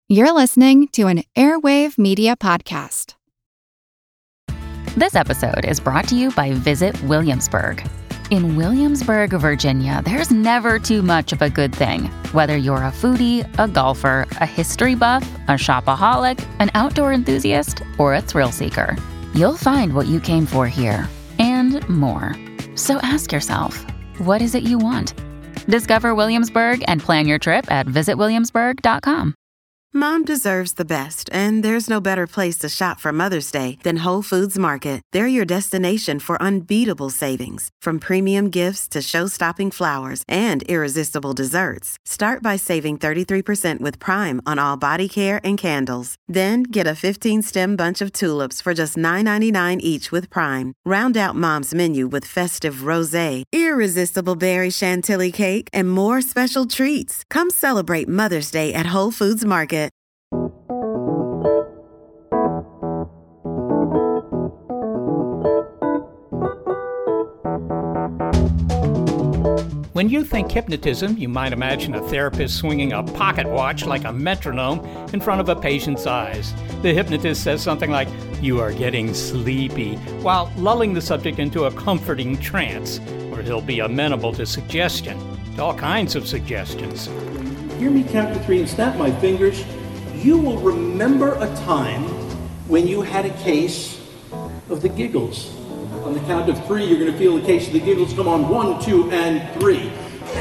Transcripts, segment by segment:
You're listening to an Airwave Media Podcast. This episode is brought to you by Visit Williamsburg. In Williamsburg, Virginia, there's never too much of a good thing. Whether you're a foodie, a golfer, a history buff, a shopaholic, an outdoor enthusiast, or a thrill seeker, you'll find what you came for here and more. So ask yourself, what is it you want? Discover Williamsburg and plan your trip at visitwilliamsburg.com. Mom deserves the best, and there's no better place to shop for Mother's Day than Whole Foods Market. They're your destination for unbeatable savings, from premium gifts to show-stopping flowers and irresistible desserts. Start by saving 33% with Prime on all body care and candles. Then get a 15-stem bunch of tulips for just $9.99 each with Prime. Round out Mom's menu with festive rosé, irresistible berry chantilly cake, and more special treats. Come celebrate Mother's Day at Whole Foods Market. When you think hypnotism, you might imagine a therapist swinging a pocket watch like a metronome in front of a patient's eyes. The hypnotist says something like, "You are getting sleepy," while lulling the subject into a comforting trance, or he'll be amenable to suggestion, to all kinds of suggestions. Hear me count to 3 and snap my fingers. You will remember a time when you had a case of the giggles. On the count of 3, you're going to feel the case of the giggles come on. 1, 2, and 3.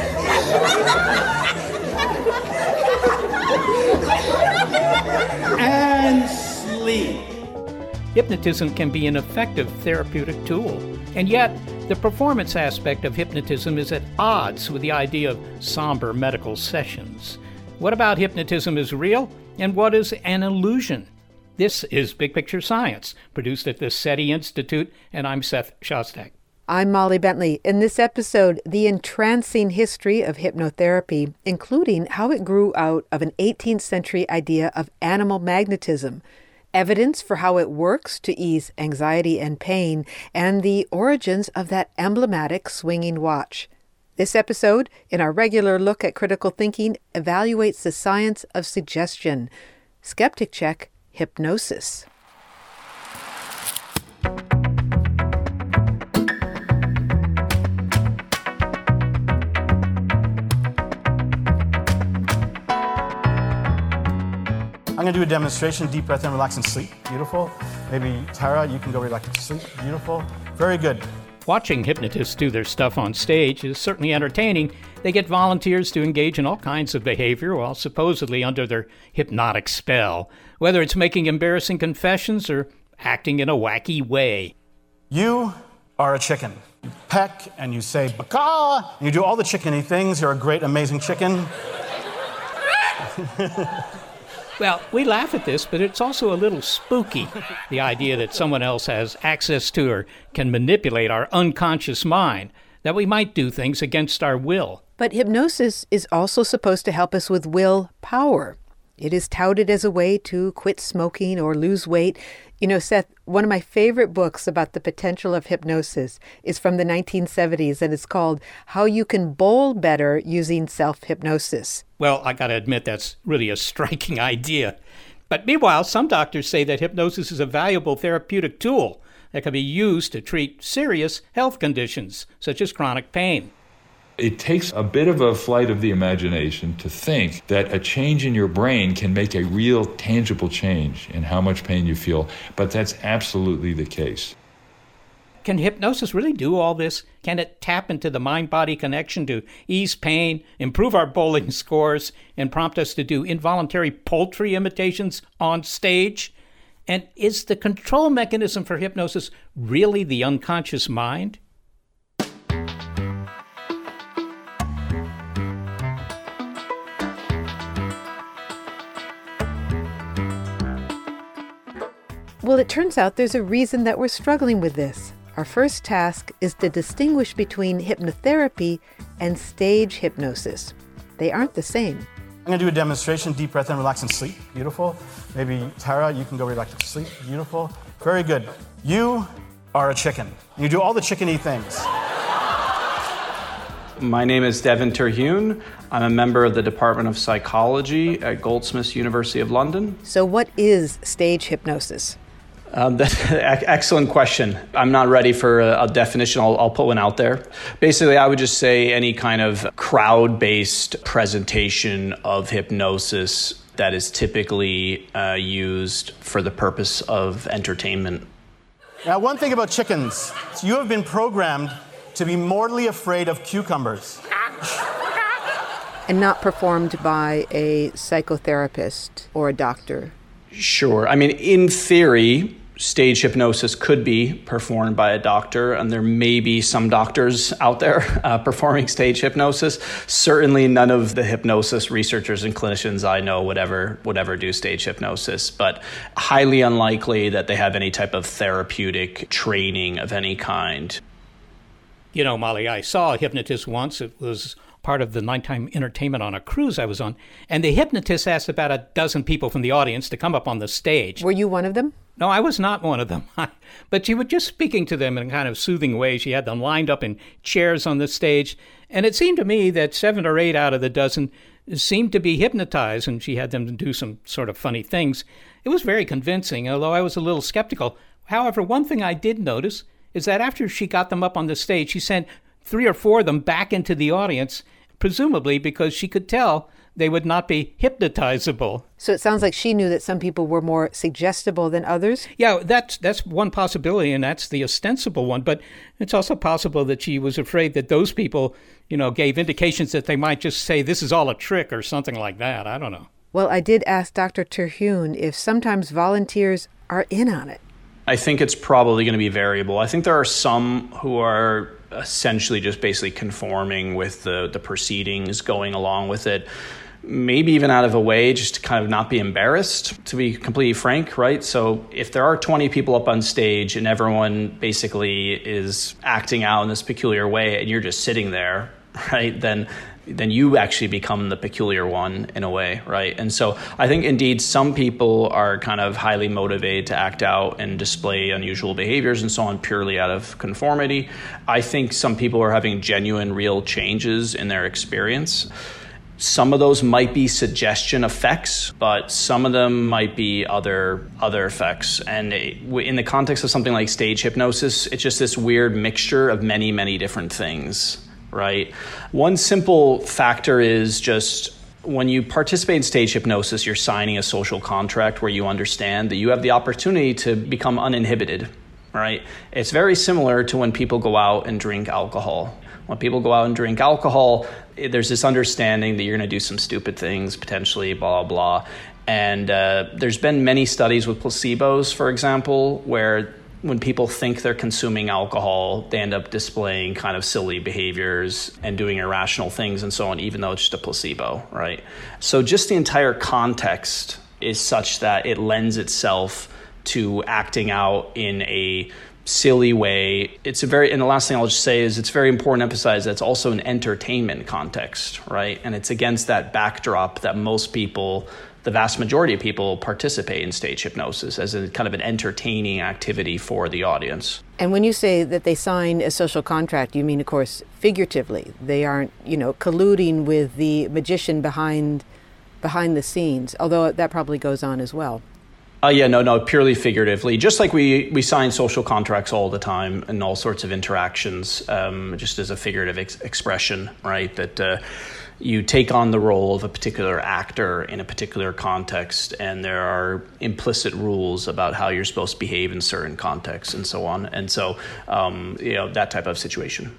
And sleep. Hypnotism can be an effective therapeutic tool, and yet the performance aspect of hypnotism is at odds with the idea of somber medical sessions. What about hypnotism is real, and what is an illusion? This is Big Picture Science, produced at the SETI Institute, and I'm Seth Shostak. I'm Molly Bentley. In this episode, the entrancing history of hypnotherapy, including how it grew out of an 18th century idea of animal magnetism, evidence for how it works to ease anxiety and pain, and the origins of that emblematic swinging watch. This episode, in our regular look at critical thinking, evaluates the science of suggestion. Skeptic check, hypnosis. I'm going to do a demonstration. Deep breath in, relax, and sleep. Beautiful. Maybe Tara, you can go relax and sleep. Beautiful. Very good. Watching hypnotists do their stuff on stage is certainly entertaining. They get volunteers to engage in all kinds of behavior while supposedly under their hypnotic spell, whether it's making embarrassing confessions or acting in a wacky way. You are a chicken. You peck and you say, "Baka!" And you do all the chickeny things. You're a great, amazing chicken. Well, we laugh at this, but it's also a little spooky, the idea that someone else has access to or can manipulate our unconscious mind, that we might do things against our will. But hypnosis is also supposed to help us with will power. It is touted as a way to quit smoking or lose weight. You know, Seth, one of my favorite books about the potential of hypnosis is from the 1970s, and it's called How You Can Bowl Better Using Self-Hypnosis. Well, I gotta admit that's really a striking idea. But meanwhile, some doctors say that hypnosis is a valuable therapeutic tool that can be used to treat serious health conditions, such as chronic pain. It takes a bit of a flight of the imagination to think that a change in your brain can make a real tangible change in how much pain you feel, but that's absolutely the case. Can hypnosis really do all this? Can it tap into the mind-body connection to ease pain, improve our bowling scores, and prompt us to do involuntary poultry imitations on stage? And is the control mechanism for hypnosis really the unconscious mind? Well, it turns out there's a reason that we're struggling with this. Our first task is to distinguish between hypnotherapy and stage hypnosis. They aren't the same. I'm going to do a demonstration. Deep breath in, relax, and sleep. Beautiful. Maybe Tara, you can go relax and sleep. Beautiful. Very good. You are a chicken. You do all the chickeny things. My name is Devin Terhune. I'm a member of the Department of Psychology at Goldsmiths, University of London. So what is stage hypnosis? That's an excellent question. I'm not ready for a definition. I'll put one out there. Basically, I would just say any kind of crowd-based presentation of hypnosis that is typically used for the purpose of entertainment. Now, one thing about chickens, you have been programmed to be mortally afraid of cucumbers. And not performed by a psychotherapist or a doctor. Sure. I mean, in theory, stage hypnosis could be performed by a doctor, and there may be some doctors out there performing stage hypnosis. Certainly none of the hypnosis researchers and clinicians I know would ever do stage hypnosis, but highly unlikely that they have any type of therapeutic training of any kind. You know, Molly, I saw a hypnotist once. It was part of the nighttime entertainment on a cruise I was on. And the hypnotist asked about a dozen people from the audience to come up on the stage. Were you one of them? No, I was not one of them. But she was just speaking to them in a kind of soothing way. She had them lined up in chairs on the stage. And it seemed to me that 7 or 8 out of the dozen seemed to be hypnotized, and she had them do some sort of funny things. It was very convincing, although I was a little skeptical. However, one thing I did notice is that after she got them up on the stage, she sent 3 or 4 of them back into the audience, presumably because she could tell they would not be hypnotizable. So it sounds like she knew that some people were more suggestible than others? Yeah, that's one possibility, and that's the ostensible one. But it's also possible that she was afraid that those people, gave indications that they might just say, this is all a trick or something like that. I don't know. Well, I did ask Dr. Terhune if sometimes volunteers are in on it. I think it's probably going to be variable. I think there are some who are essentially just basically conforming with the proceedings, going along with it, maybe even out of a way just to kind of not be embarrassed, to be completely frank, right? So if there are 20 people up on stage and everyone basically is acting out in this peculiar way and you're just sitting there, right, then you actually become the peculiar one in a way, right? And so I think indeed some people are kind of highly motivated to act out and display unusual behaviors and so on purely out of conformity. I think some people are having genuine, real changes in their experience. Some of those might be suggestion effects, but some of them might be other effects. And in the context of something like stage hypnosis, it's just this weird mixture of many, many different things. Right. One simple factor is just when you participate in stage hypnosis, you're signing a social contract where you understand that you have the opportunity to become uninhibited. Right. It's very similar to when people go out and drink alcohol. When people go out and drink alcohol, there's this understanding that you're going to do some stupid things, potentially, blah, blah. And there's been many studies with placebos, for example, where when people think they're consuming alcohol, they end up displaying kind of silly behaviors and doing irrational things and so on, even though it's just a placebo, right? So just the entire context is such that it lends itself to acting out in a silly way. And the last thing I'll just say is it's very important to emphasize that it's also an entertainment context, right? And it's against that backdrop that most people, the vast majority of people, participate in stage hypnosis as a kind of an entertaining activity for the audience. And when you say that they sign a social contract, you mean, of course, figuratively. They aren't, colluding with the magician behind the scenes, although that probably goes on as well. No, purely figuratively. Just like we sign social contracts all the time in all sorts of interactions, just as a figurative expression, right? That you take on the role of a particular actor in a particular context, and there are implicit rules about how you're supposed to behave in certain contexts and so on. And so, that type of situation.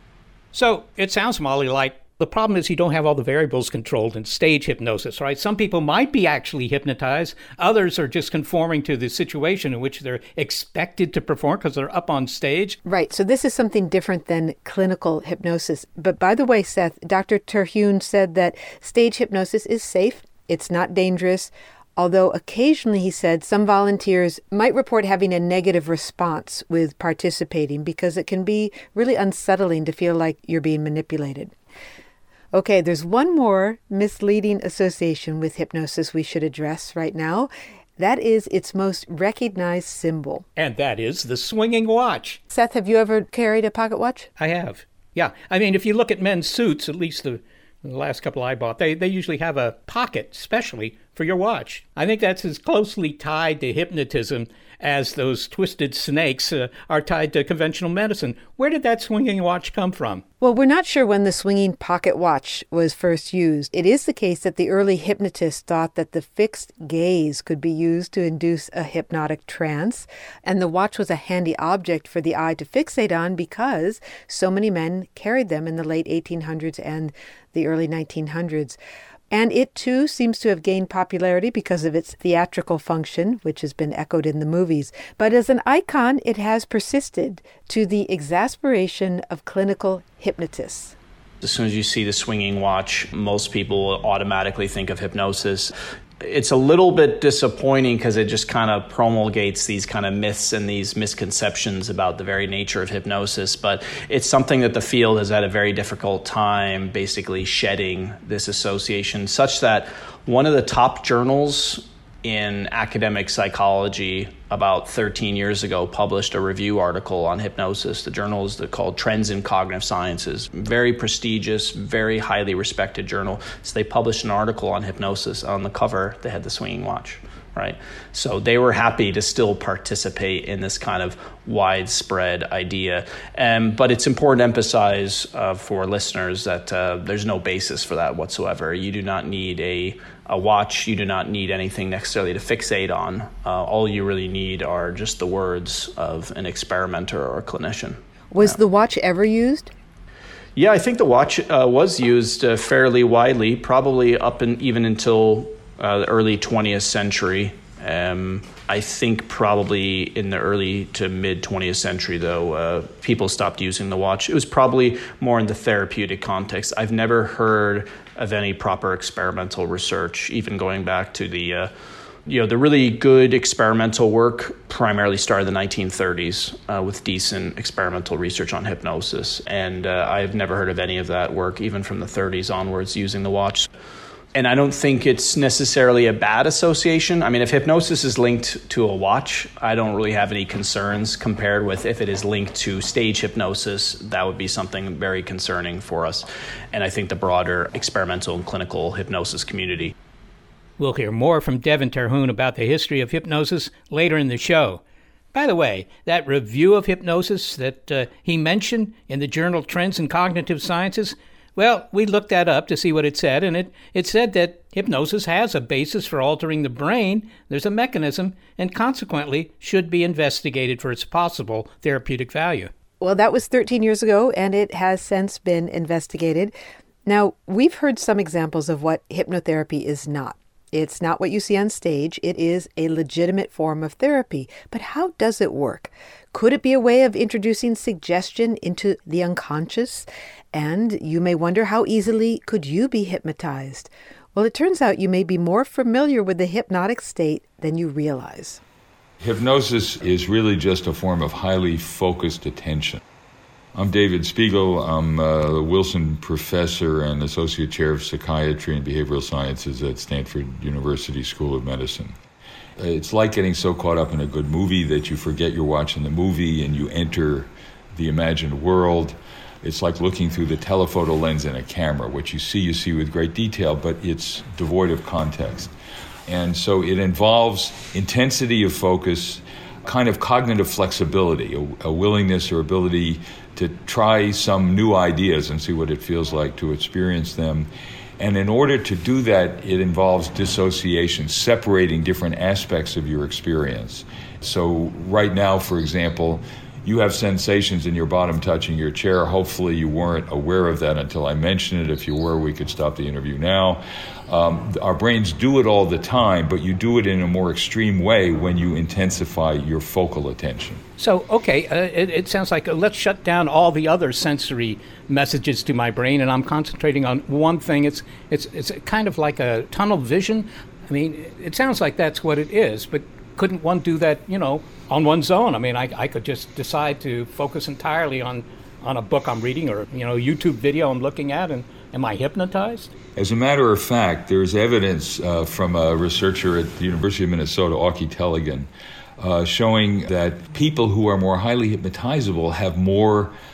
So it sounds, Molly, like the problem is you don't have all the variables controlled in stage hypnosis, right? Some people might be actually hypnotized. Others are just conforming to the situation in which they're expected to perform because they're up on stage. Right. So this is something different than clinical hypnosis. But by the way, Seth, Dr. Terhune said that stage hypnosis is safe. It's not dangerous. Although occasionally, he said, some volunteers might report having a negative response with participating because it can be really unsettling to feel like you're being manipulated. Okay, there's one more misleading association with hypnosis we should address right now. That is its most recognized symbol. And that is the swinging watch. Seth, have you ever carried a pocket watch? I have. Yeah, I mean, if you look at men's suits, at least the last couple I bought, they usually have a pocket specially for your watch. I think that's as closely tied to hypnotism as those twisted snakes are tied to conventional medicine. Where did that swinging watch come from? Well, we're not sure when the swinging pocket watch was first used. It is the case that the early hypnotists thought that the fixed gaze could be used to induce a hypnotic trance, and the watch was a handy object for the eye to fixate on because so many men carried them in the late 1800s and the early 1900s. And it, too, seems to have gained popularity because of its theatrical function, which has been echoed in the movies. But as an icon, it has persisted to the exasperation of clinical hypnotists. As soon as you see the swinging watch, most people automatically think of hypnosis. It's a little bit disappointing because it just kind of promulgates these kind of myths and these misconceptions about the very nature of hypnosis. But it's something that the field has had a very difficult time basically shedding this association, such that one of the top journals in academic psychology about 13 years ago published a review article on hypnosis. The journal is called Trends in Cognitive Sciences. Very prestigious, very highly respected journal. So they published an article on hypnosis. On the cover, they had the swinging watch, right? So they were happy to still participate in this kind of widespread idea. But it's important to emphasize for listeners that there's no basis for that whatsoever. You do not need a watch. You do not need anything necessarily to fixate on. All you really need are just the words of an experimenter or a clinician. Was the watch ever used? Yeah, I think the watch was used fairly widely, probably up and even until the early 20th century. I think probably in the early to mid 20th century, though, people stopped using the watch. It was probably more in the therapeutic context. I've never heard of any proper experimental research, even going back to the really good experimental work primarily started in the 1930s with decent experimental research on hypnosis. And I've never heard of any of that work, even from the 30s onwards, using the watch. And I don't think it's necessarily a bad association. I mean, if hypnosis is linked to a watch, I don't really have any concerns compared with if it is linked to stage hypnosis. That would be something very concerning for us. And I think the broader experimental and clinical hypnosis community. We'll hear more from Devin Terhune about the history of hypnosis later in the show. By the way, that review of hypnosis that he mentioned in the journal Trends in Cognitive Sciences, well, we looked that up to see what it said, and it said that hypnosis has a basis for altering the brain. There's a mechanism, and consequently should be investigated for its possible therapeutic value. Well, that was 13 years ago, and it has since been investigated. Now, we've heard some examples of what hypnotherapy is not. It's not what you see on stage. It is a legitimate form of therapy. But how does it work? Could it be a way of introducing suggestion into the unconscious? And you may wonder, how easily could you be hypnotized? Well, it turns out you may be more familiar with the hypnotic state than you realize. Hypnosis is really just a form of highly focused attention. I'm David Spiegel. I'm a Wilson Professor and Associate Chair of Psychiatry and Behavioral Sciences at Stanford University School of Medicine. It's like getting so caught up in a good movie that you forget you're watching the movie and you enter the imagined world. It's like looking through the telephoto lens in a camera. What you see with great detail, but it's devoid of context. And so it involves intensity of focus, kind of cognitive flexibility, a willingness or ability to try some new ideas and see what it feels like to experience them. And in order to do that, it involves dissociation, separating different aspects of your experience. So right now, for example, you have sensations in your bottom touching your chair. Hopefully you weren't aware of that until I mentioned it. If you were, we could stop the interview now. Our brains do it all the time, but you do it in a more extreme way when you intensify your focal attention. So, okay, it sounds like let's shut down all the other sensory messages to my brain, and I'm concentrating on one thing. It's kind of like a tunnel vision. I mean, it sounds like that's what it is, but couldn't one do that, on one's own? I mean, I could just decide to focus entirely on a book I'm reading or, YouTube video I'm looking at, and am I hypnotized? As a matter of fact, there's evidence from a researcher at the University of Minnesota, Auke Tellegen, showing that people who are more highly hypnotizable have more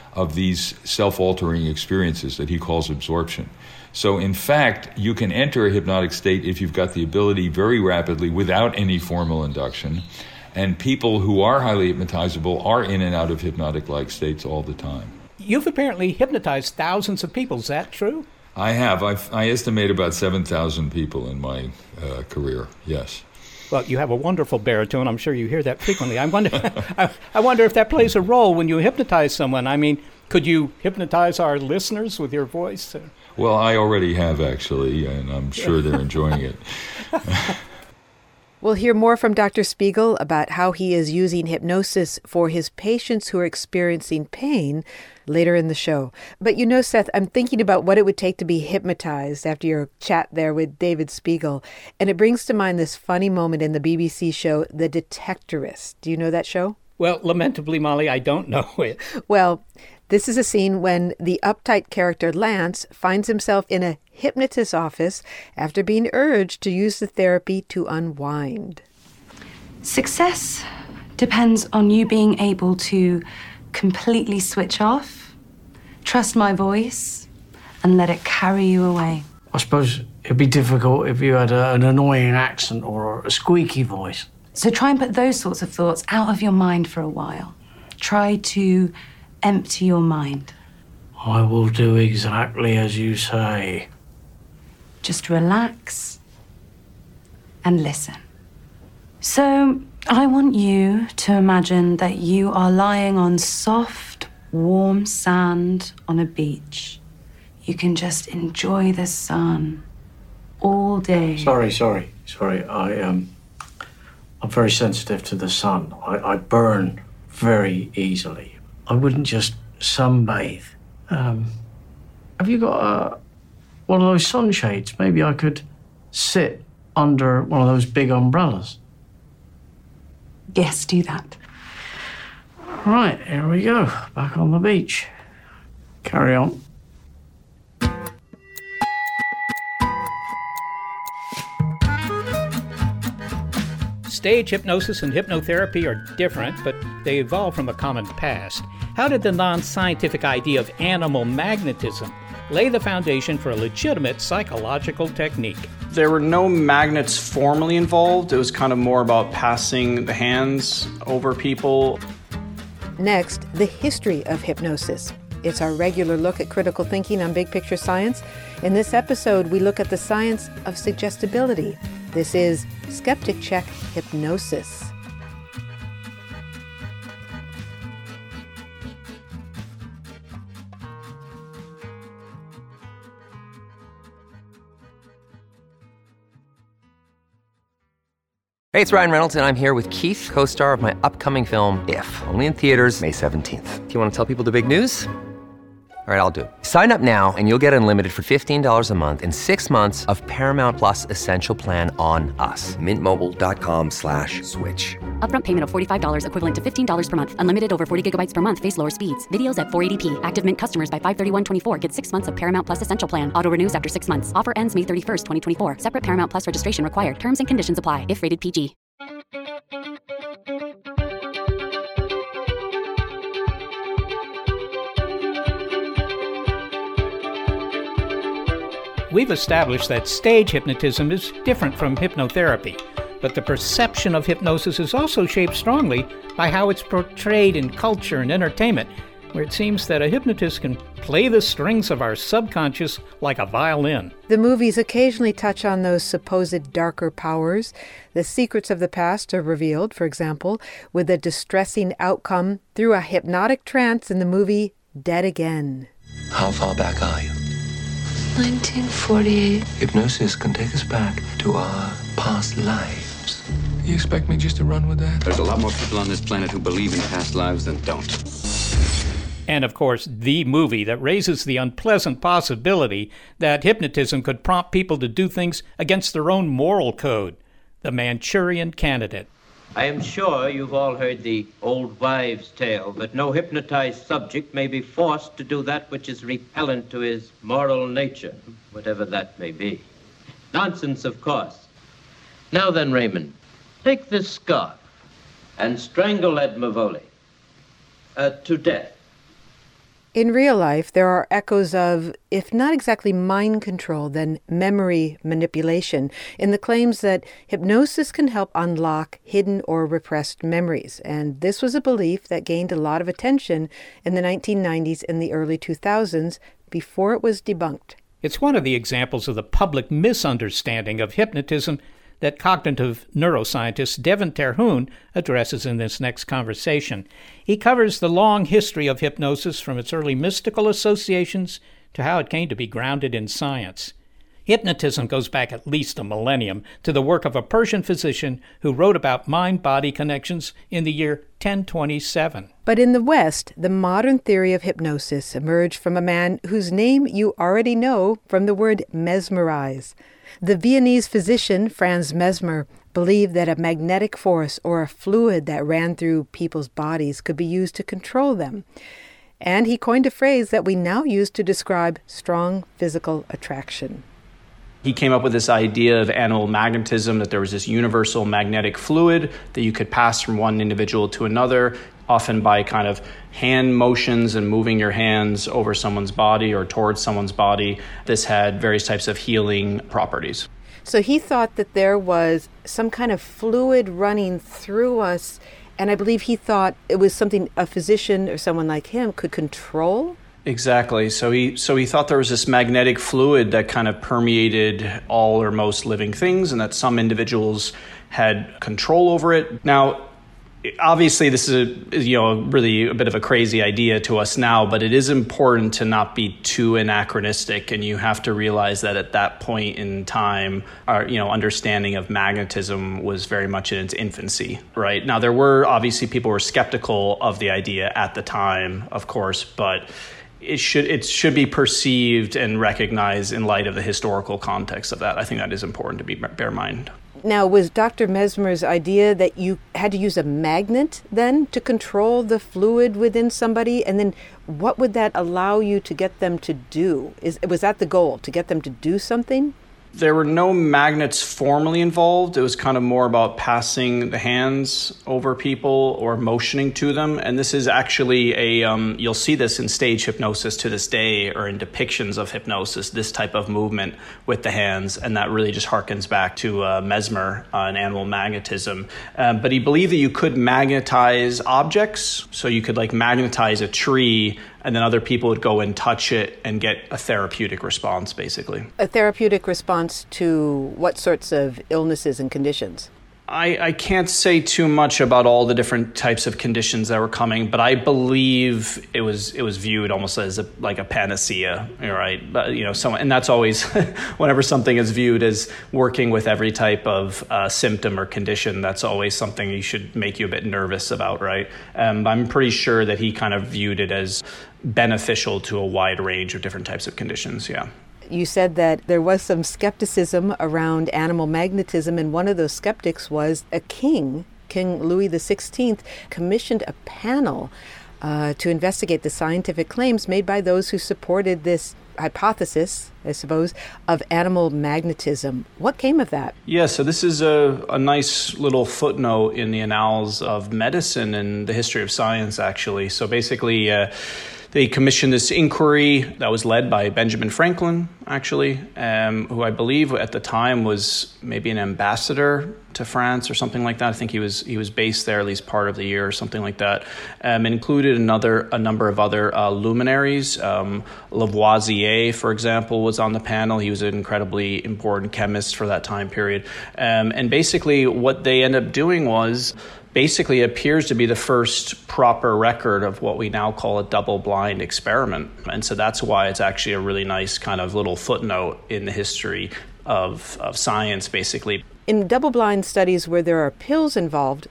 of these self-altering experiences that he calls absorption. So in fact, you can enter a hypnotic state if you've got the ability very rapidly without any formal induction. And people who are highly hypnotizable are in and out of hypnotic-like states all the time. You've apparently hypnotized thousands of people. Is that true? I have. I estimate about 7,000 people in my career, yes. Well, you have a wonderful baritone. I'm sure you hear that frequently. I wonder if that plays a role when you hypnotize someone. I mean, could you hypnotize our listeners with your voice? Well, I already have, actually, and I'm sure they're enjoying it. We'll hear more from Dr. Spiegel about how he is using hypnosis for his patients who are experiencing pain later in the show. But you know, Seth, I'm thinking about what it would take to be hypnotized after your chat there with David Spiegel. And it brings to mind this funny moment in the BBC show, The Detectorist. Do you know that show? Well, lamentably, Molly, I don't know it. Well, this is a scene when the uptight character Lance finds himself in a hypnotist's office after being urged to use the therapy to unwind. Success depends on you being able to completely switch off, trust my voice, and let it carry you away. I suppose it'd be difficult if you had an annoying accent or a squeaky voice. So try and put those sorts of thoughts out of your mind for a while. Try to empty your mind. I will do exactly as you say. Just relax and listen. So I want you to imagine that you are lying on soft, warm sand on a beach. You can just enjoy the sun all day. Sorry. I'm very sensitive to the sun. I burn very easily. I wouldn't just sunbathe. Have you got one of those sunshades? Maybe I could sit under one of those big umbrellas. Yes, do that. Right, here we go. Back on the beach. Carry on. Stage hypnosis and hypnotherapy are different, but they evolve from a common past. How did the non-scientific idea of animal magnetism lay the foundation for a legitimate psychological technique? There were no magnets formally involved. It was kind of more about passing the hands over people. Next, the history of hypnosis. It's our regular look at critical thinking on Big Picture Science. In this episode, we look at the science of suggestibility. This is Skeptic Check Hypnosis. Hey, it's Ryan Reynolds, and I'm here with Keith, co-star of my upcoming film, If, only in theaters May 17th. Do you want to tell people the big news? All right, I'll do it. Sign up now and you'll get unlimited for $15 a month and 6 months of Paramount Plus Essential Plan on us. MintMobile.com/switch. Upfront payment of $45 equivalent to $15 per month. Unlimited over 40 gigabytes per month. Face lower speeds. Videos at 480p. Active Mint customers by 531.24 get 6 months of Paramount Plus Essential Plan. Auto renews after 6 months. Offer ends May 31st, 2024. Separate Paramount Plus registration required. Terms and conditions apply if rated PG. We've established that stage hypnotism is different from hypnotherapy, but the perception of hypnosis is also shaped strongly by how it's portrayed in culture and entertainment, where it seems that a hypnotist can play the strings of our subconscious like a violin. The movies occasionally touch on those supposed darker powers. The secrets of the past are revealed, for example, with a distressing outcome through a hypnotic trance in the movie Dead Again. How far back are you? 1948. Hypnosis can take us back to our past lives. You expect me just to run with that? There's a lot more people on this planet who believe in past lives than don't. And of course, the movie that raises the unpleasant possibility that hypnotism could prompt people to do things against their own moral code, The Manchurian Candidate. I am sure you've all heard the old wives' tale that no hypnotized subject may be forced to do that which is repellent to his moral nature, whatever that may be. Nonsense, of course. Now then, Raymond, take this scarf and strangle Ed Mavoli to death. In real life, there are echoes of, if not exactly mind control, then memory manipulation in the claims that hypnosis can help unlock hidden or repressed memories. And this was a belief that gained a lot of attention in the 1990s and the early 2000s before it was debunked. It's one of the examples of the public misunderstanding of hypnotism that cognitive neuroscientist Devin Terhune addresses in this next conversation. He covers the long history of hypnosis from its early mystical associations to how it came to be grounded in science. Hypnotism goes back at least a millennium to the work of a Persian physician who wrote about mind-body connections in the year 1027. But in the West, the modern theory of hypnosis emerged from a man whose name you already know from the word mesmerize. The Viennese physician Franz Mesmer believed that a magnetic force or a fluid that ran through people's bodies could be used to control them. And he coined a phrase that we now use to describe strong physical attraction. He came up with this idea of animal magnetism, that there was this universal magnetic fluid that you could pass from one individual to another, often by kind of hand motions and moving your hands over someone's body or towards someone's body. This had various types of healing properties. So he thought that there was some kind of fluid running through us, and I believe he thought it was something a physician or someone like him could control? Exactly. So he thought there was this magnetic fluid that kind of permeated all or most living things, and that some individuals had control over it. Now, obviously, this is really a bit of a crazy idea to us now, but it is important to not be too anachronistic, and you have to realize that at that point in time, our understanding of magnetism was very much in its infancy. Right now, there were obviously people who were skeptical of the idea at the time, of course, but it should be perceived and recognized in light of the historical context of that. I think that is important to bear in mind. Now, was Dr. Mesmer's idea that you had to use a magnet then to control the fluid within somebody? And then what would that allow you to get them to do? Was that the goal, to get them to do something? There were no magnets formally involved. It was kind of more about passing the hands over people or motioning to them. And this is actually you'll see this in stage hypnosis to this day, or in depictions of hypnosis, this type of movement with the hands. And that really just harkens back to Mesmer and animal magnetism. But he believed that you could magnetize objects. So you could magnetize a tree, and then other people would go and touch it and get a therapeutic response, basically. A therapeutic response to what sorts of illnesses and conditions? I can't say too much about all the different types of conditions that were coming, but I believe it was viewed almost as a panacea, right? But, and that's always whenever something is viewed as working with every type of symptom or condition, that's always something you should make you a bit nervous about, right? I'm pretty sure that he kind of viewed it as beneficial to a wide range of different types of conditions, yeah. You said that there was some skepticism around animal magnetism, and one of those skeptics was a king. King Louis XVI commissioned a panel to investigate the scientific claims made by those who supported this hypothesis, I suppose, of animal magnetism. What came of that? Yeah, so this is a nice little footnote in the annals of medicine and the history of science, actually. So basically, they commissioned this inquiry that was led by Benjamin Franklin, actually, who I believe at the time was maybe an ambassador to France or something like that. I think he was based there at least part of the year or something like that. Included a number of other luminaries. Lavoisier, for example, was on the panel. He was an incredibly important chemist for that time period. And basically what they ended up doing was basically appears to be the first proper record of what we now call a double-blind experiment. And so that's why it's actually a really nice kind of little footnote in the history of science, basically. In double-blind studies where there are pills involved,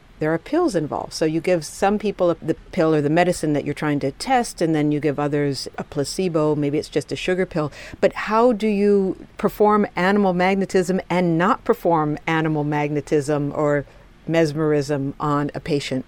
So you give some people the pill or the medicine that you're trying to test, and then you give others a placebo. Maybe it's just a sugar pill. But how do you perform animal magnetism and not perform animal magnetism or mesmerism on a patient?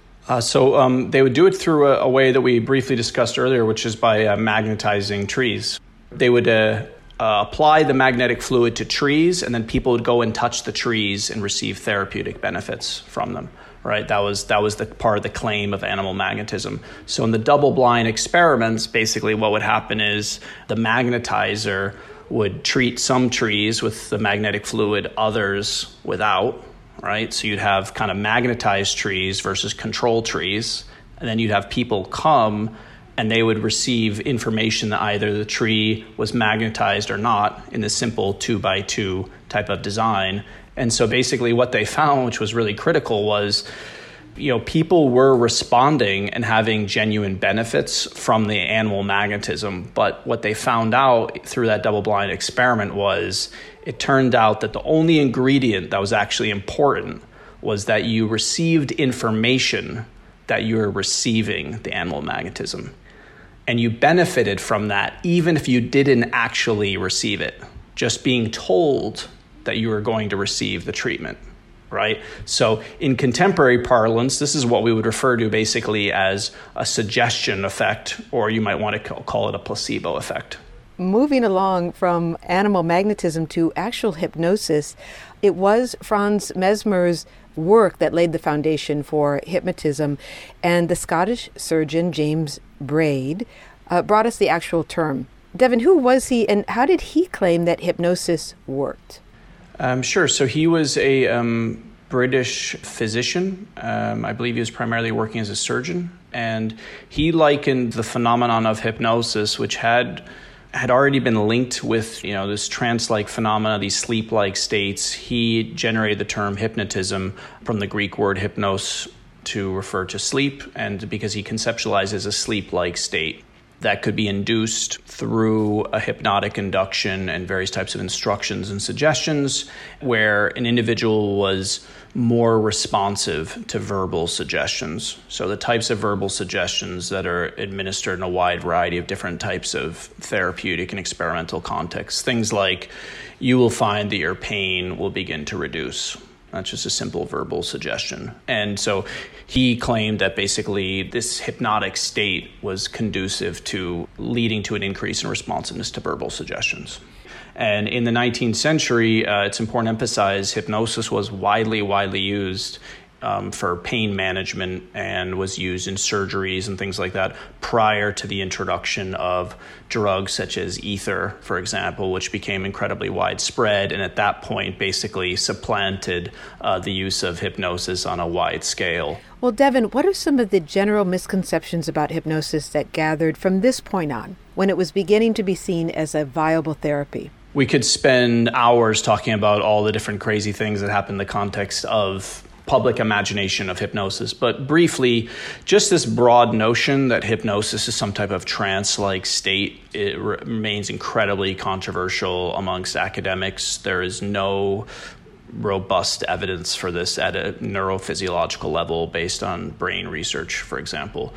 So they would do it through a way that we briefly discussed earlier, which is by magnetizing trees. They would apply the magnetic fluid to trees, and then people would go and touch the trees and receive therapeutic benefits from them. Right, that was the part of the claim of animal magnetism. So in the double-blind experiments, basically what would happen is the magnetizer would treat some trees with the magnetic fluid, others without. Right, so you'd have kind of magnetized trees versus control trees, and then you'd have people come and they would receive information that either the tree was magnetized or not in this simple 2x2 type of design. And so basically what they found, which was really critical, was, people were responding and having genuine benefits from the animal magnetism. But what they found out through that double-blind experiment was it turned out that the only ingredient that was actually important was that you received information that you were receiving the animal magnetism. And you benefited from that even if you didn't actually receive it, just being told that you are going to receive the treatment, right? So in contemporary parlance, this is what we would refer to basically as a suggestion effect, or you might want to call it a placebo effect. Moving along from animal magnetism to actual hypnosis, it was Franz Mesmer's work that laid the foundation for hypnotism, and the Scottish surgeon James Braid brought us the actual term. Devin, who was he, and how did he claim that hypnosis worked? Sure. So he was a British physician. I believe he was primarily working as a surgeon. And he likened the phenomenon of hypnosis, which had already been linked with, this trance-like phenomena, these sleep-like states. He generated the term hypnotism from the Greek word hypnos to refer to sleep, and because he conceptualizes a sleep-like state that could be induced through a hypnotic induction and various types of instructions and suggestions, where an individual was more responsive to verbal suggestions. So the types of verbal suggestions that are administered in a wide variety of different types of therapeutic and experimental contexts. Things like, you will find that your pain will begin to reduce. That's just a simple verbal suggestion. And so he claimed that basically this hypnotic state was conducive to leading to an increase in responsiveness to verbal suggestions. And in the 19th century, it's important to emphasize hypnosis was widely used for pain management and was used in surgeries and things like that prior to the introduction of drugs such as ether, for example, which became incredibly widespread and at that point basically supplanted the use of hypnosis on a wide scale. Well, Devin, what are some of the general misconceptions about hypnosis that gathered from this point on, when it was beginning to be seen as a viable therapy? We could spend hours talking about all the different crazy things that happen in the context of public imagination of hypnosis. But briefly, just this broad notion that hypnosis is some type of trance-like state, it remains incredibly controversial amongst academics. There is no robust evidence for this at a neurophysiological level based on brain research, for example.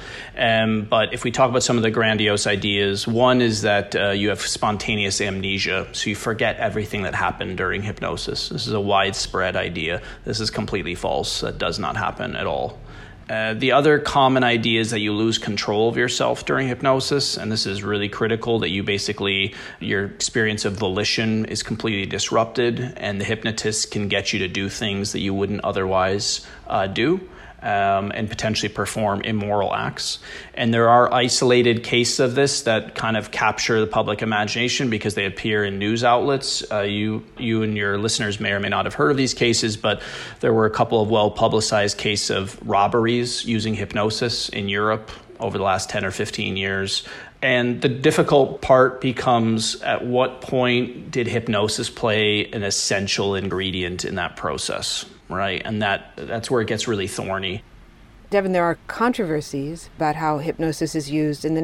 But if we talk about some of the grandiose ideas, one is that you have spontaneous amnesia, so you forget everything that happened during hypnosis. This is a widespread idea. This is completely false. That does not happen at all. The other common idea is that you lose control of yourself during hypnosis, and this is really critical, that your experience of volition is completely disrupted, and the hypnotist can get you to do things that you wouldn't otherwise do. And potentially perform immoral acts. And there are isolated cases of this that kind of capture the public imagination because they appear in news outlets. You and your listeners may or may not have heard of these cases, but there were a couple of well-publicized cases of robberies using hypnosis in Europe over the last 10 or 15 years. And the difficult part becomes, at what point did hypnosis play an essential ingredient in that process? Right, and that's where it gets really thorny. Devin, there are controversies about how hypnosis is used. In the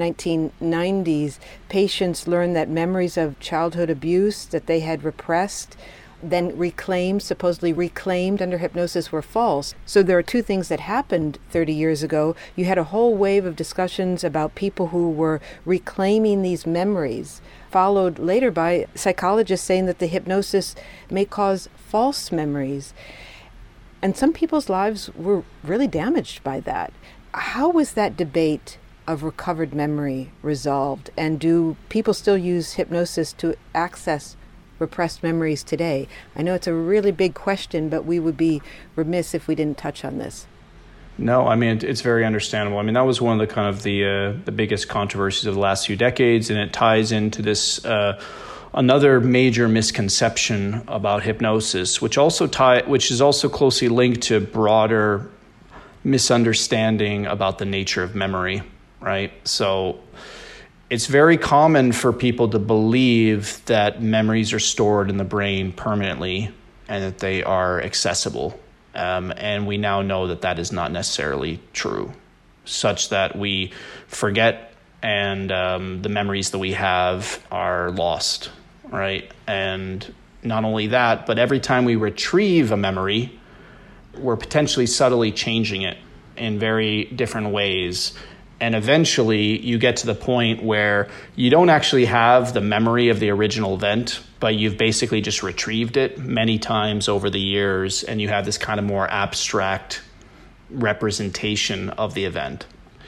1990s, patients learned that memories of childhood abuse that they had repressed, then supposedly reclaimed under hypnosis, were false. So there are two things that happened 30 years ago. You had a whole wave of discussions about people who were reclaiming these memories, followed later by psychologists saying that the hypnosis may cause false memories. And some people's lives were really damaged by that. How was that debate of recovered memory resolved? And do people still use hypnosis to access repressed memories today? I know it's a really big question, but we would be remiss if we didn't touch on this. No, I mean, it's very understandable. I mean, that was one of the kind of the biggest controversies of the last few decades, and it ties into this another major misconception about hypnosis, which is also closely linked to broader misunderstanding about the nature of memory, right? So it's very common for people to believe that memories are stored in the brain permanently and that they are accessible. And we now know that that is not necessarily true, such that we forget and the memories that we have are lost, right? And not only that, but every time we retrieve a memory, we're potentially subtly changing it in very different ways. And eventually you get to the point where you don't actually have the memory of the original event, but you've basically just retrieved it many times over the years, and you have this kind of more abstract representation of the event.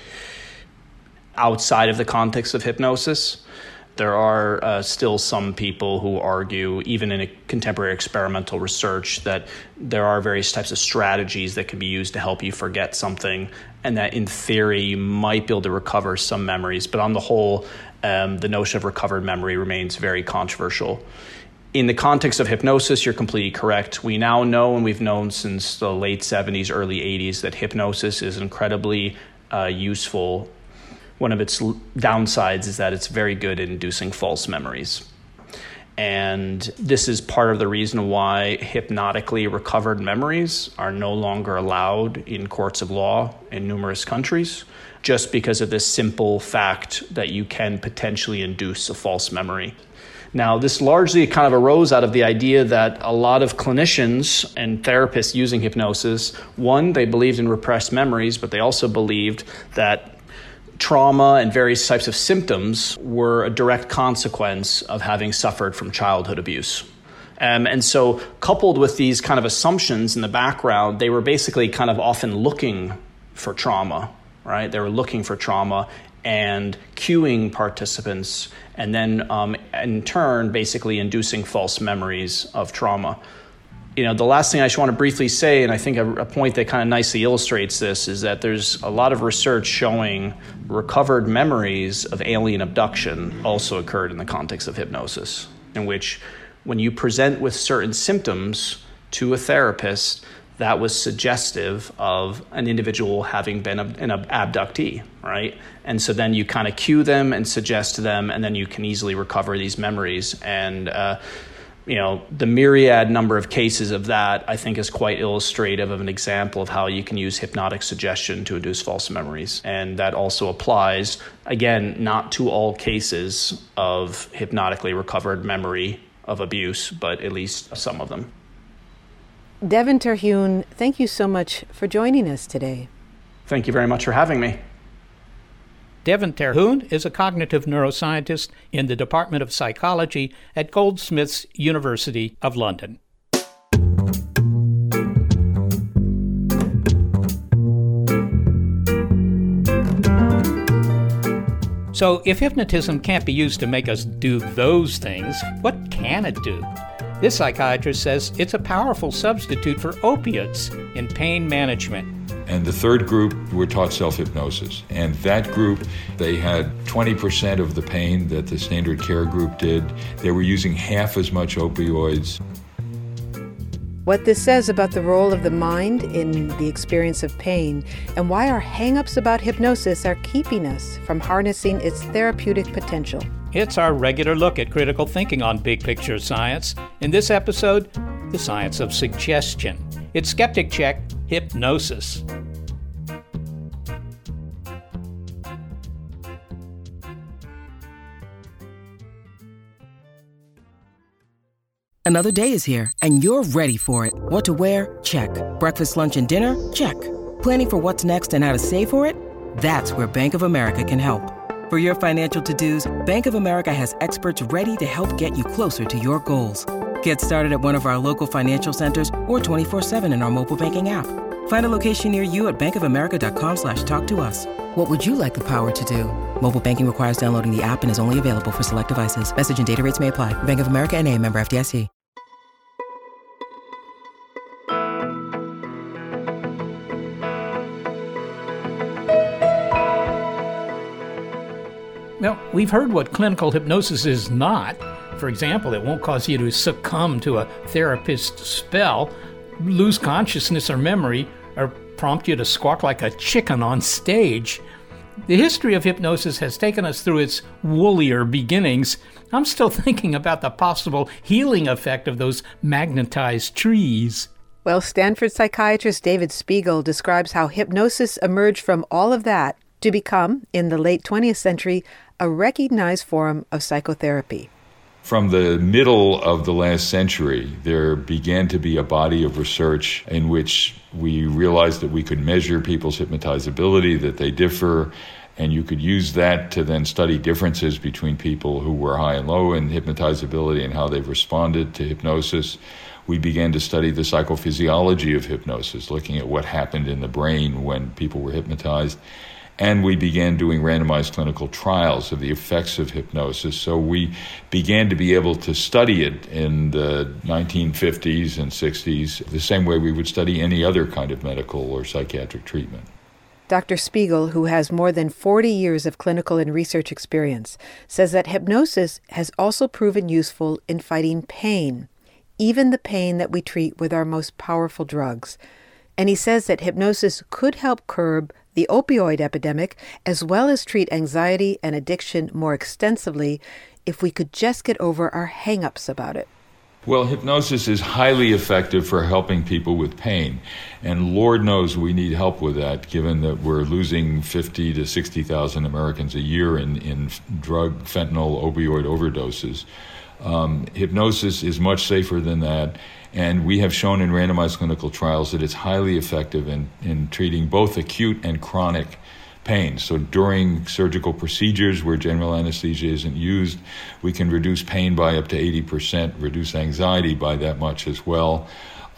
Outside of the context of hypnosis, there are still some people who argue, even in a contemporary experimental research, that there are various types of strategies that can be used to help you forget something, and that in theory you might be able to recover some memories. But on the whole, the notion of recovered memory remains very controversial. In the context of hypnosis, you're completely correct. We now know, and we've known since the late 70s, early 80s, that hypnosis is incredibly useful. One of its downsides is that it's very good at inducing false memories. And this is part of the reason why hypnotically recovered memories are no longer allowed in courts of law in numerous countries, just because of this simple fact that you can potentially induce a false memory. Now, this largely kind of arose out of the idea that a lot of clinicians and therapists using hypnosis, one, they believed in repressed memories, but they also believed that trauma and various types of symptoms were a direct consequence of having suffered from childhood abuse. And so coupled with these kind of assumptions in the background, they were basically kind of often looking for trauma, right? They were looking for trauma and cueing participants, and then in turn basically inducing false memories of trauma. You know, the last thing I just want to briefly say, and I think a point that kind of nicely illustrates this, is that there's a lot of research showing recovered memories of alien abduction also occurred in the context of hypnosis, in which when you present with certain symptoms to a therapist, that was suggestive of an individual having been an abductee, right? And so then you kind of cue them and suggest to them, and then you can easily recover these memories. And the myriad number of cases of that, I think, is quite illustrative of an example of how you can use hypnotic suggestion to induce false memories. And that also applies, again, not to all cases of hypnotically recovered memory of abuse, but at least some of them. Devin Terhune, thank you so much for joining us today. Thank you very much for having me. Devin Terhune is a cognitive neuroscientist in the Department of Psychology at Goldsmiths University of London. So, if hypnotism can't be used to make us do those things, what can it do? This psychiatrist says it's a powerful substitute for opiates in pain management. And the third group were taught self-hypnosis. And that group, they had 20% of the pain that the standard care group did. They were using half as much opioids. What this says about the role of the mind in the experience of pain, and why our hang-ups about hypnosis are keeping us from harnessing its therapeutic potential. It's our regular look at critical thinking on Big Picture Science. In this episode, the science of suggestion. It's Skeptic Check, Hypnosis. Another day is here, and you're ready for it. What to wear? Check. Breakfast, lunch, and dinner? Check. Planning for what's next and how to save for it? That's where Bank of America can help. For your financial to-dos, Bank of America has experts ready to help get you closer to your goals. Get started at one of our local financial centers or 24/7 in our mobile banking app. Find a location near you at bankofamerica.com/talktous. What would you like the power to do? Mobile banking requires downloading the app and is only available for select devices. Message and data rates may apply. Bank of America N.A., member FDIC. Well, we've heard what clinical hypnosis is not. For example, it won't cause you to succumb to a therapist's spell, lose consciousness or memory, or prompt you to squawk like a chicken on stage. The history of hypnosis has taken us through its woollier beginnings. I'm still thinking about the possible healing effect of those magnetized trees. Well, Stanford psychiatrist David Spiegel describes how hypnosis emerged from all of that to become, in the late 20th century, a recognized form of psychotherapy. From the middle of the last century, there began to be a body of research in which we realized that we could measure people's hypnotizability, that they differ, and you could use that to then study differences between people who were high and low in hypnotizability and how they've responded to hypnosis. We began to study the psychophysiology of hypnosis, looking at what happened in the brain when people were hypnotized. And we began doing randomized clinical trials of the effects of hypnosis. So we began to be able to study it in the 1950s and 60s, the same way we would study any other kind of medical or psychiatric treatment. Dr. Spiegel, who has more than 40 years of clinical and research experience, says that hypnosis has also proven useful in fighting pain, even the pain that we treat with our most powerful drugs. And he says that hypnosis could help curb the opioid epidemic, as well as treat anxiety and addiction more extensively if we could just get over our hang-ups about it. Well, hypnosis is highly effective for helping people with pain. And Lord knows we need help with that, given that we're losing 50 to 60,000 Americans a year in drug, fentanyl, opioid overdoses. Hypnosis is much safer than that. And we have shown in randomized clinical trials that it's highly effective in treating both acute and chronic pain. So during surgical procedures where general anesthesia isn't used, we can reduce pain by up to 80%, reduce anxiety by that much as well,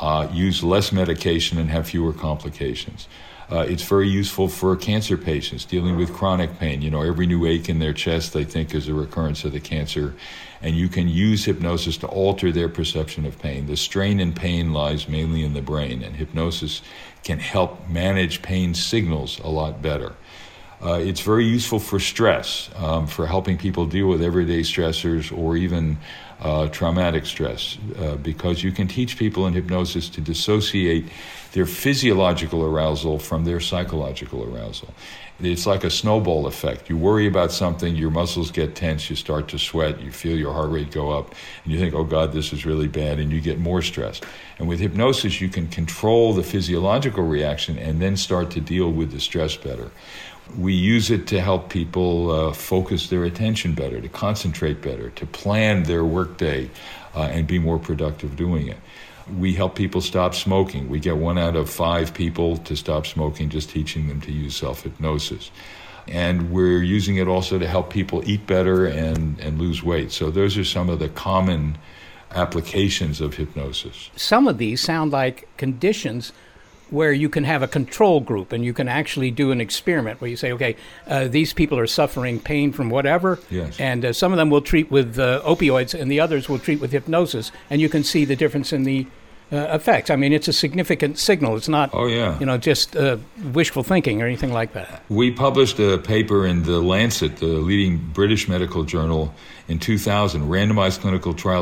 use less medication and have fewer complications. It's very useful for cancer patients dealing with chronic pain. You know, every new ache in their chest they think is a recurrence of the cancer. And you can use hypnosis to alter their perception of pain. The strain in pain lies mainly in the brain, and hypnosis can help manage pain signals a lot better. It's very useful for stress, for helping people deal with everyday stressors or even traumatic stress, because you can teach people in hypnosis to dissociate their physiological arousal from their psychological arousal. It's like a snowball effect. You worry about something, your muscles get tense, you start to sweat, you feel your heart rate go up, and you think, oh God, this is really bad, and you get more stressed. And with hypnosis, you can control the physiological reaction and then start to deal with the stress better. We use it to help people focus their attention better, to concentrate better, to plan their workday and be more productive doing it. We help people stop smoking. We get 1 out of 5 people to stop smoking, just teaching them to use self-hypnosis. And we're using it also to help people eat better and lose weight. So those are some of the common applications of hypnosis. Some of these sound like conditions where you can have a control group and you can actually do an experiment where you say, okay, these people are suffering pain from whatever, yes. And some of them will treat with opioids and the others will treat with hypnosis, and you can see the difference in the effects. I mean, it's a significant signal. It's not, just wishful thinking or anything like that. We published a paper in The Lancet, the leading British medical journal, in 2000, randomized clinical trial,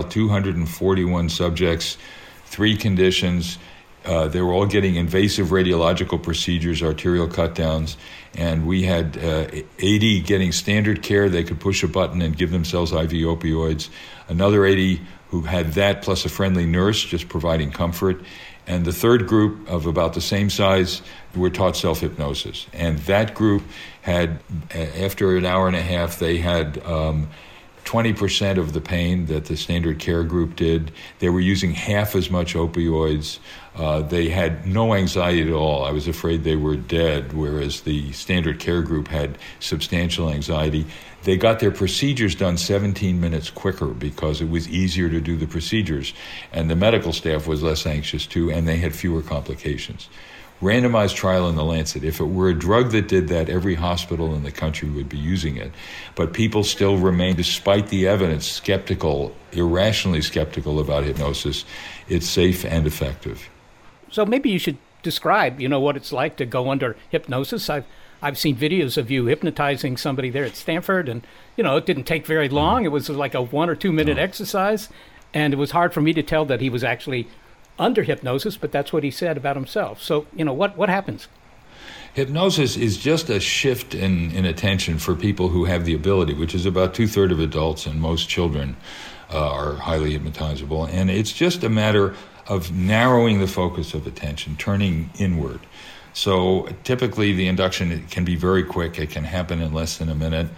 241 subjects, 3 conditions. They were all getting invasive radiological procedures, arterial cut-downs, and we had 80 getting standard care. They could push a button and give themselves IV opioids. Another 80 who had that plus a friendly nurse just providing comfort. And the third group of about the same size were taught self-hypnosis. And that group had, after an hour and a half, they had 20% of the pain that the standard care group did. They were using half as much opioids. They had no anxiety at all. I was afraid they were dead, whereas the standard care group had substantial anxiety. They got their procedures done 17 minutes quicker because it was easier to do the procedures. And the medical staff was less anxious too, and they had fewer complications. randomized trial in the Lancet. If it were a drug that did that, every hospital in the country would be using it. But people still remain, despite the evidence, skeptical, irrationally skeptical about hypnosis. It's safe and effective. So maybe you should describe, what it's like to go under hypnosis. I've seen videos of you hypnotizing somebody there at Stanford, and, it didn't take very long. It was like a 1 or 2 minute exercise, and it was hard for me to tell that he was actually under hypnosis, but that's what he said about himself. So, what happens? Hypnosis is just a shift in attention for people who have the ability, which is about 2/3 of adults, and most children are highly hypnotizable. And it's just a matter of narrowing the focus of attention, turning inward. So typically the induction can be very quick. It can happen in less than a minute.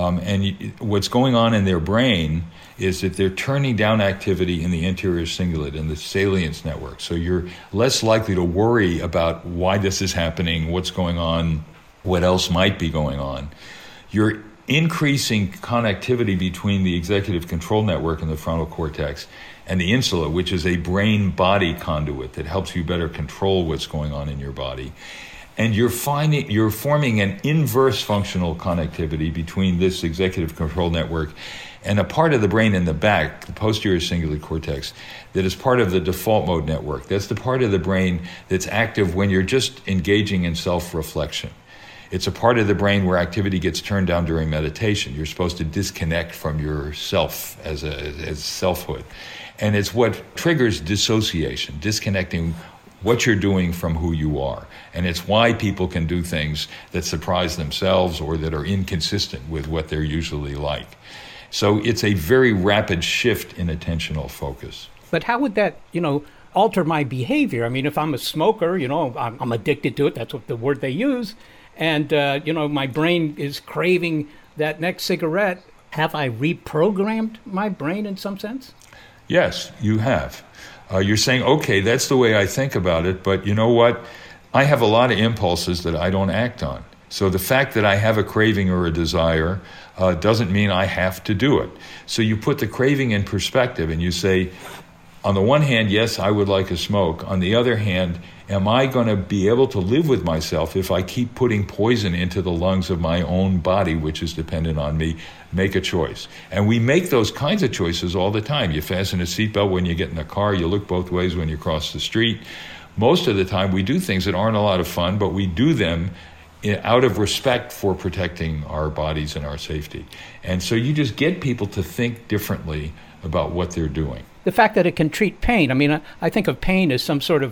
What's going on in their brain is that they're turning down activity in the anterior cingulate, in the salience network. So you're less likely to worry about why this is happening, what's going on, what else might be going on. You're increasing connectivity between the executive control network in the frontal cortex and the insula, which is a brain-body conduit that helps you better control what's going on in your body. And you're forming an inverse functional connectivity between this executive control network and a part of the brain in the back, the posterior cingulate cortex, that is part of the default mode network. That's the part of the brain that's active when you're just engaging in self-reflection. It's a part of the brain where activity gets turned down during meditation. You're supposed to disconnect from yourself as selfhood. And it's what triggers dissociation, disconnecting what you're doing from who you are. And it's why people can do things that surprise themselves or that are inconsistent with what they're usually like. So it's a very rapid shift in attentional focus. But how would that, alter my behavior? I mean, if I'm a smoker, I'm addicted to it. That's what the word they use. And, my brain is craving that next cigarette. Have I reprogrammed my brain in some sense? Yes, you have. You're saying, okay, that's the way I think about it, but you know what? I have a lot of impulses that I don't act on. So the fact that I have a craving or a desire doesn't mean I have to do it. So you put the craving in perspective and you say, on the one hand, yes, I would like a smoke. On the other hand, am I going to be able to live with myself if I keep putting poison into the lungs of my own body, which is dependent on me? Make a choice. And we make those kinds of choices all the time. You fasten a seatbelt when you get in a car. You look both ways when you cross the street. Most of the time, we do things that aren't a lot of fun, but we do them out of respect for protecting our bodies and our safety. And so you just get people to think differently about what they're doing. The fact that it can treat pain. I mean, I think of pain as some sort of,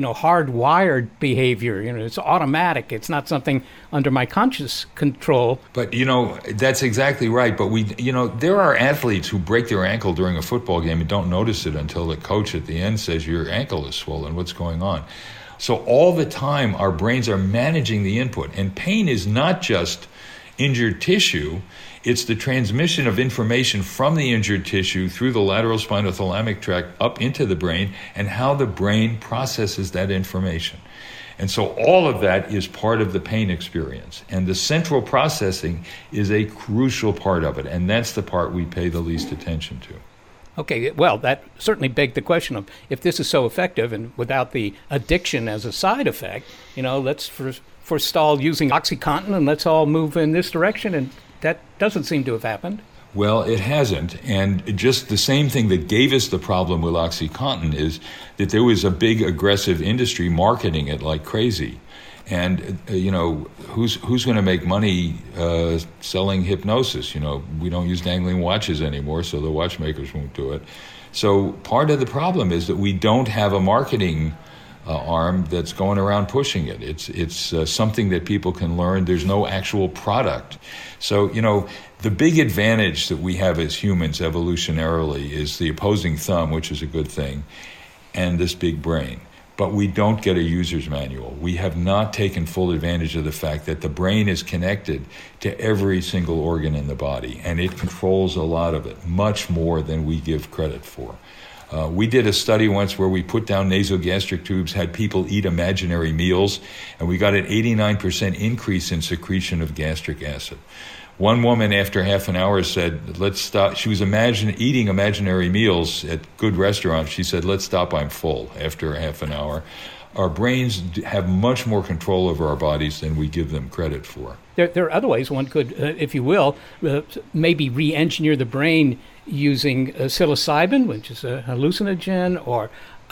hardwired behavior. It's automatic. It's not something under my conscious control. But, that's exactly right. But there are athletes who break their ankle during a football game and don't notice it until the coach at the end says, your ankle is swollen. What's going on? So all the time, our brains are managing the input. And pain is not just injured tissue. It's the transmission of information from the injured tissue through the lateral spinothalamic tract up into the brain and how the brain processes that information. And so all of that is part of the pain experience. And the central processing is a crucial part of it. And that's the part we pay the least attention to. Okay, well, that certainly begged the question of if this is so effective and without the addiction as a side effect, let's forestall using OxyContin and let's all move in this direction. And that doesn't seem to have happened. Well, it hasn't. And just the same thing that gave us the problem with OxyContin is that there was a big aggressive industry marketing it like crazy. And, who's going to make money selling hypnosis? We don't use dangling watches anymore, so the watchmakers won't do it. So part of the problem is that we don't have a marketing arm that's going around pushing it. It's something that people can learn. There's no actual product. So, the big advantage that we have as humans evolutionarily is the opposing thumb, which is a good thing, and this big brain. But we don't get a user's manual. We have not taken full advantage of the fact that the brain is connected to every single organ in the body, and it controls a lot of it, much more than we give credit for. We did a study once where we put down nasogastric tubes, had people eat imaginary meals, and we got an 89% increase in secretion of gastric acid. One woman, after half an hour, said, let's stop. She was eating imaginary meals at good restaurants. She said, let's stop, I'm full, after half an hour. our brains have much more control over our bodies than we give them credit for. There are other ways one could, if you will, maybe re-engineer the brain using psilocybin, which is a hallucinogen, or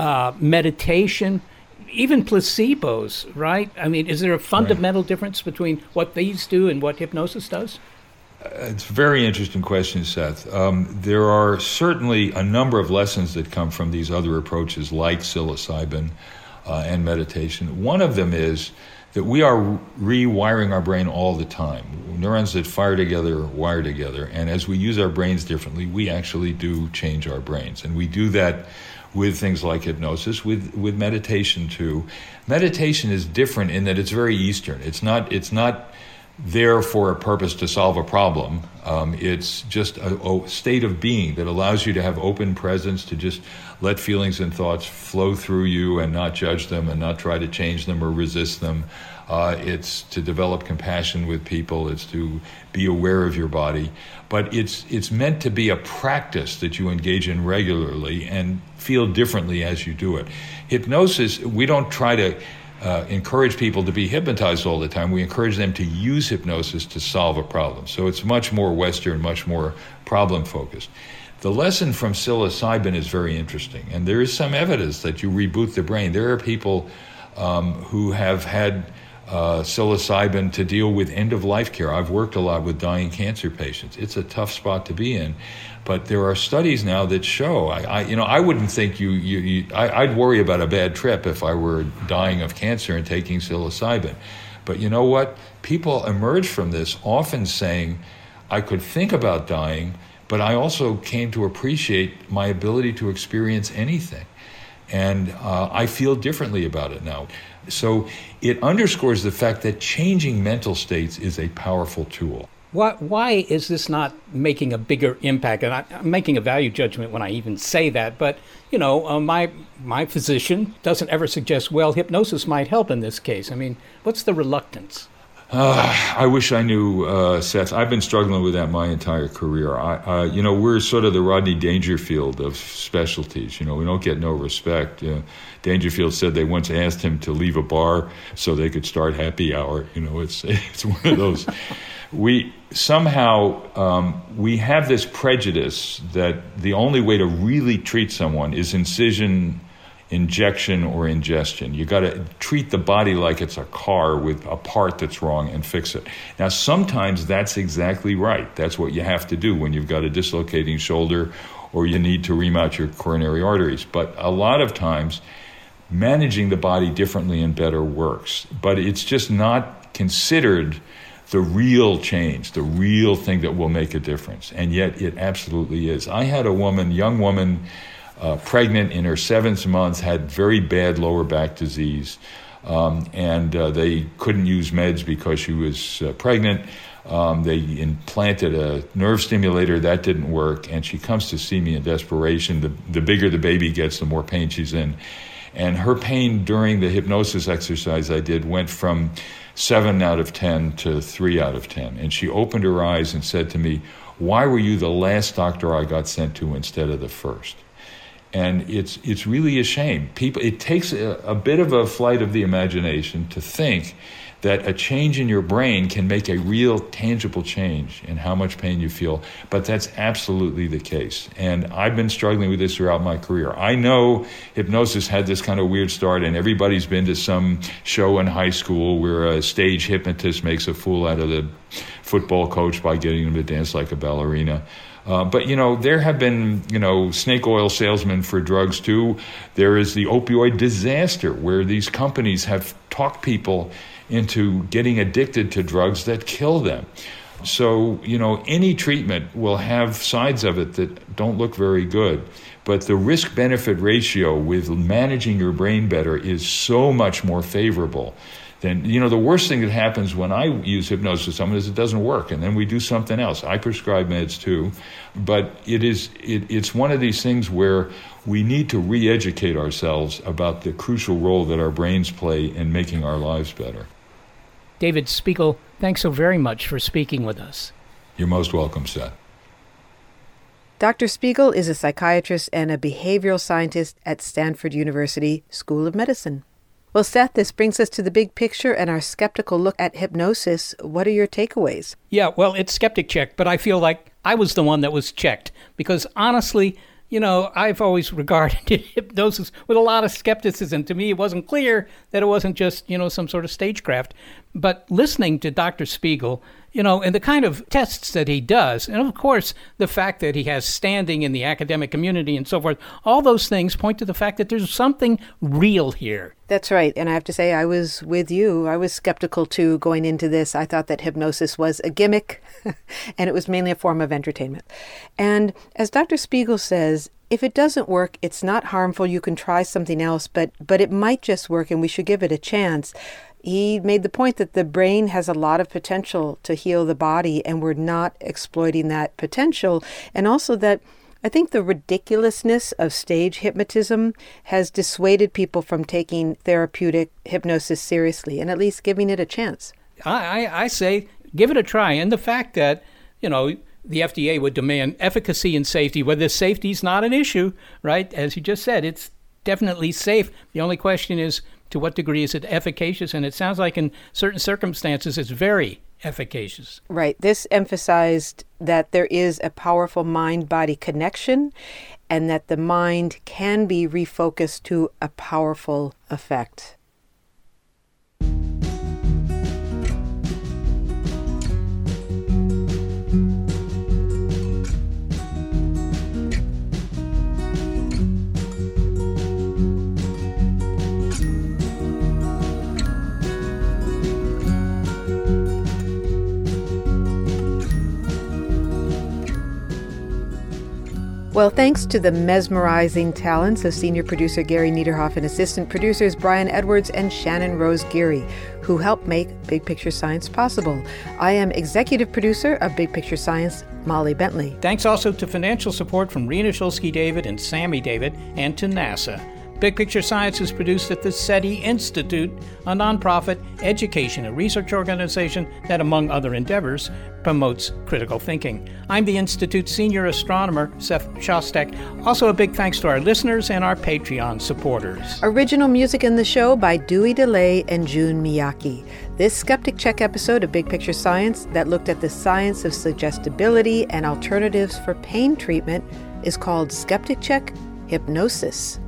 meditation, even placebos, right? I mean, is there a fundamental difference between what these do and what hypnosis does? It's a very interesting question, Seth. There are certainly a number of lessons that come from these other approaches like psilocybin and meditation. One of them is that we are rewiring our brain all the time. Neurons that fire together wire together, and as we use our brains differently, we actually do change our brains. And we do that with things like hypnosis, with meditation too. Meditation is different in that it's very Eastern. It's not there for a purpose to solve a problem. It's just a state of being that allows you to have open presence, to just let feelings and thoughts flow through you and not judge them and not try to change them or resist them. It's to develop compassion with people. It's to be aware of your body. But it's meant to be a practice that you engage in regularly and feel differently as you do it. Hypnosis, we don't try to encourage people to be hypnotized all the time. We encourage them to use hypnosis to solve a problem. So it's much more Western, much more problem-focused. The lesson from psilocybin is very interesting, and there is some evidence that you reboot the brain. There are people who have had psilocybin to deal with end-of-life care. I've worked a lot with dying cancer patients. It's a tough spot to be in, but there are studies now that show. I wouldn't think I'd worry about a bad trip if I were dying of cancer and taking psilocybin. But you know what? People emerge from this often saying, I could think about dying, but I also came to appreciate my ability to experience anything. And I feel differently about it now. So it underscores the fact that changing mental states is a powerful tool. Why is this not making a bigger impact? And I'm making a value judgment when I even say that. But, my physician doesn't ever suggest, well, hypnosis might help in this case. I mean, what's the reluctance? I wish I knew, Seth. I've been struggling with that my entire career. We're sort of the Rodney Dangerfield of specialties. We don't get no respect. Dangerfield said they once asked him to leave a bar so they could start happy hour. It's one of those. We have this prejudice that the only way to really treat someone is incision, injection, or ingestion. You got to treat the body like it's a car with a part that's wrong and fix it. Now, sometimes that's exactly right. That's what you have to do when you've got a dislocating shoulder or you need to remount your coronary arteries. But a lot of times, managing the body differently and better works. But it's just not considered the real change, the real thing that will make a difference. And yet it absolutely is. I had a young woman, pregnant in her 7th month, had very bad lower back disease, and they couldn't use meds because she was pregnant. They implanted a nerve stimulator. That didn't work, and she comes to see me in desperation. The bigger the baby gets, the more pain she's in. And her pain during the hypnosis exercise I did went from 7 out of 10 to 3 out of 10. And she opened her eyes and said to me, "Why were you the last doctor I got sent to instead of the first?" And it's really a shame. It takes a bit of a flight of the imagination to think that a change in your brain can make a real tangible change in how much pain you feel. But that's absolutely the case. And I've been struggling with this throughout my career. I know hypnosis had this kind of weird start, and everybody's been to some show in high school where a stage hypnotist makes a fool out of the football coach by getting him to dance like a ballerina. But there have been, snake oil salesmen for drugs too. There is the opioid disaster where these companies have talked people into getting addicted to drugs that kill them. So, any treatment will have sides of it that don't look very good. But the risk-benefit ratio with managing your brain better is so much more favorable. Then, the worst thing that happens when I use hypnosis with someone is it doesn't work, and then we do something else. I prescribe meds too, but it's one of these things where we need to re-educate ourselves about the crucial role that our brains play in making our lives better. David Spiegel, thanks so very much for speaking with us. You're most welcome, Seth. Dr. Spiegel is a psychiatrist and a behavioral scientist at Stanford University School of Medicine. Well, Seth, this brings us to the big picture and our skeptical look at hypnosis. What are your takeaways? Yeah, well, it's skeptic check, but I feel like I was the one that was checked because honestly, I've always regarded hypnosis with a lot of skepticism. To me, it wasn't clear that it wasn't just, some sort of stagecraft. But listening to Dr. Spiegel, and the kind of tests that he does, and of course, the fact that he has standing in the academic community and so forth, all those things point to the fact that there's something real here. That's right. And I have to say, I was with you. I was skeptical too going into this. I thought that hypnosis was a gimmick and it was mainly a form of entertainment. And as Dr. Spiegel says, if it doesn't work, it's not harmful. You can try something else, but it might just work and we should give it a chance. He made the point that the brain has a lot of potential to heal the body and we're not exploiting that potential. And also that I think the ridiculousness of stage hypnotism has dissuaded people from taking therapeutic hypnosis seriously and at least giving it a chance. I say give it a try. And the fact that, the FDA would demand efficacy and safety, whether safety is not an issue, right? As you just said, it's definitely safe. The only question is, to what degree is it efficacious? And it sounds like in certain circumstances, it's very efficacious. Right. This emphasized that there is a powerful mind-body connection and that the mind can be refocused to a powerful effect. Well, thanks to the mesmerizing talents of senior producer Gary Niederhoff and assistant producers Brian Edwards and Shannon Rose Geary, who helped make Big Picture Science possible. I am executive producer of Big Picture Science, Molly Bentley. Thanks also to financial support from Rena Shulsky-David and Sammy David, and to NASA. Big Picture Science is produced at the SETI Institute, a nonprofit education and research organization that, among other endeavors, promotes critical thinking. I'm the Institute's senior astronomer, Seth Shostak. Also, a big thanks to our listeners and our Patreon supporters. Original music in the show by Dewey DeLay and Jun Miyake. This Skeptic Check episode of Big Picture Science that looked at the science of suggestibility and alternatives for pain treatment is called Skeptic Check Hypnosis.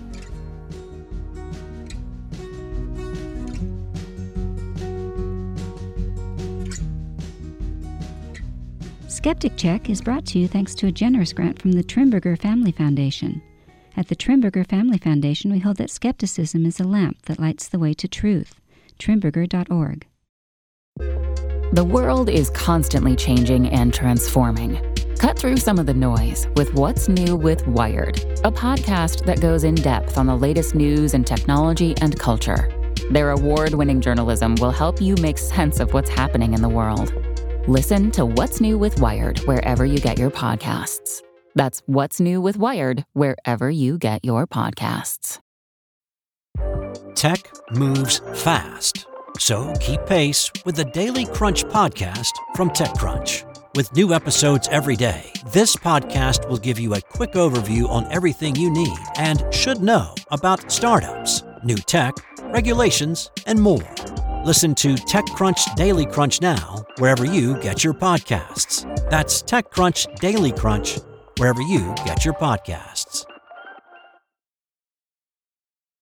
Skeptic Check is brought to you thanks to a generous grant from the Trimberger Family Foundation. At the Trimberger Family Foundation, we hold that skepticism is a lamp that lights the way to truth. Trimberger.org. The world is constantly changing and transforming. Cut through some of the noise with What's New with Wired, a podcast that goes in depth on the latest news and technology and culture. Their award-winning journalism will help you make sense of what's happening in the world. Listen to What's New with Wired wherever you get your podcasts. That's What's New with Wired wherever you get your podcasts. Tech moves fast, so keep pace with the Daily Crunch podcast from TechCrunch. With new episodes every day, this podcast will give you a quick overview on everything you need and should know about startups, new tech, regulations, and more. Listen to TechCrunch Daily Crunch now, wherever you get your podcasts. That's TechCrunch Daily Crunch, wherever you get your podcasts.